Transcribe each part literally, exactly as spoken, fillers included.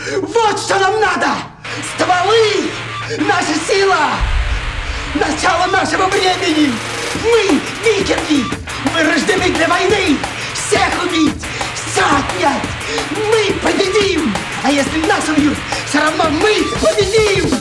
Вот что нам надо! Стволы! Наша сила! Начало нашего времени! Мы, викинги, мы рождены для войны! Всех убить! Все отнять! Мы победим! А если нас убьют, все равно мы победим!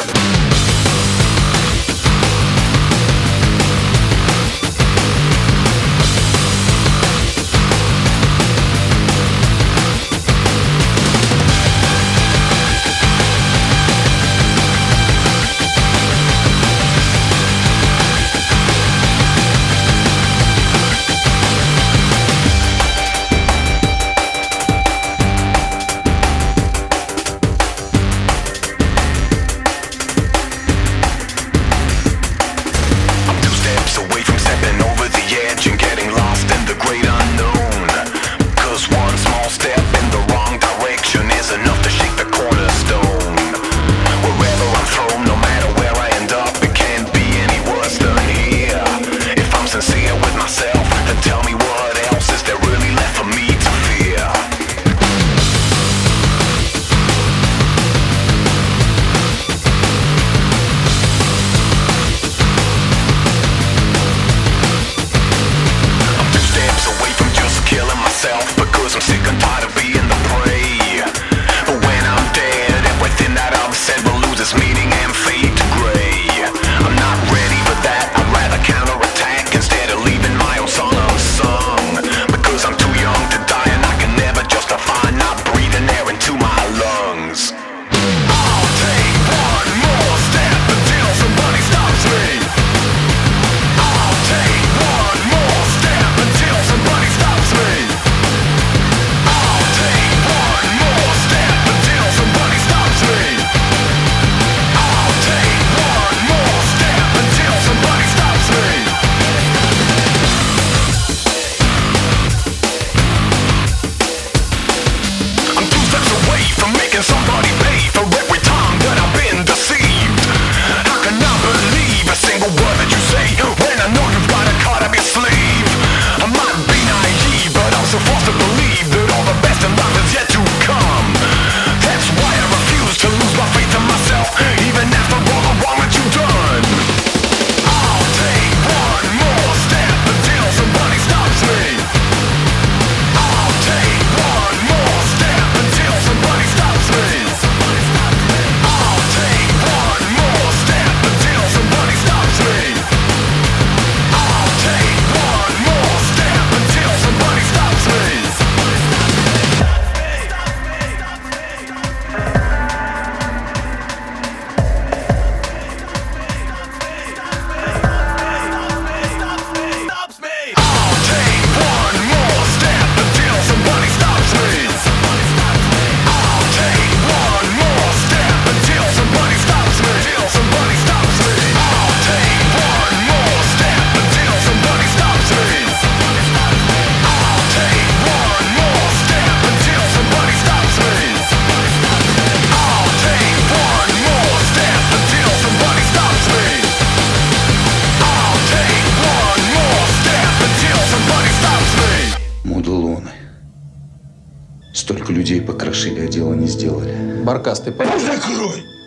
Столько людей покрошили, а дело не сделали. Баркас, ты понял? Закрой!